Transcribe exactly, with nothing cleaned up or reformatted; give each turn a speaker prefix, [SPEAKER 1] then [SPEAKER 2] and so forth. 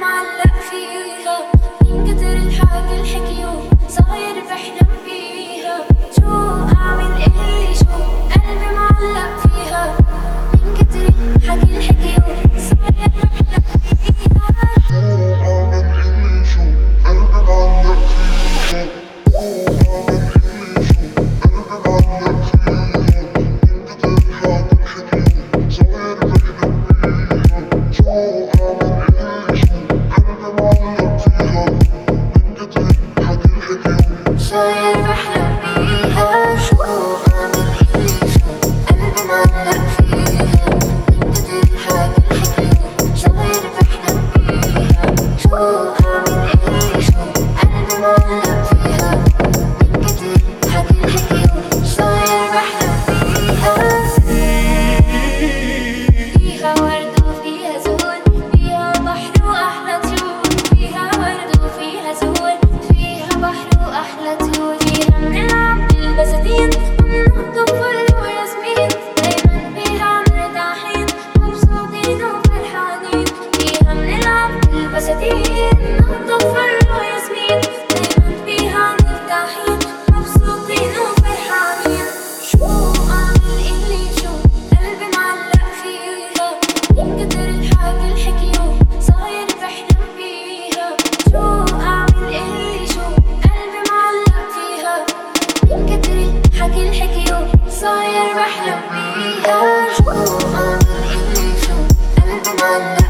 [SPEAKER 1] معلق فيها من كتر الحكي الحكيو صاير بحلم فيها. شو أعمل إلي شو قلبي معلق فيها من كتر الحكي الحكيو صاير بحلم فيها. شو أعمل إلي شو قلبي معلق فيها. شو أعمل إلي شو قلبي معلق فيها من كتر الحكي الحكيو صاير بحلم فيها. شو أعمل إلي شو قلبي معلق فيها من كتر الحكي الحكيو صاير بحلم فيها. شو أعمل إلي شو قلبي معلق فيها من كتر الحكي الحكيو صاير بحلم فيها. شو أعمل إلي شو قلبي معلق فيها من كتر الحكي الحكيو صاير بحلم فيها. فيها ورد وفيها زهور، فيها بحر وأحلى طيور، فيها ورد وفيها زهور، فيها بحر وأحلى طيور. فيها بنلعب بالبساتين وننط فل وياسمين، دايما فيها مرتاحين مبسوطين وفرحانين. فيها بنلعب بالبساتين ننط فل وياسمين، دايما فيها مرتاحين مبسوطين وفرحانين. شو أعمل إلي شو قلبي معلق فيها من كتر الحكي الحكيو صاير بحلم فيها. شو أعمل إلي شو قلبي معلق فيها من كتر الحكي الحكيو صاير بحلم فيها. شو أعمل إلي شو قلبي معلق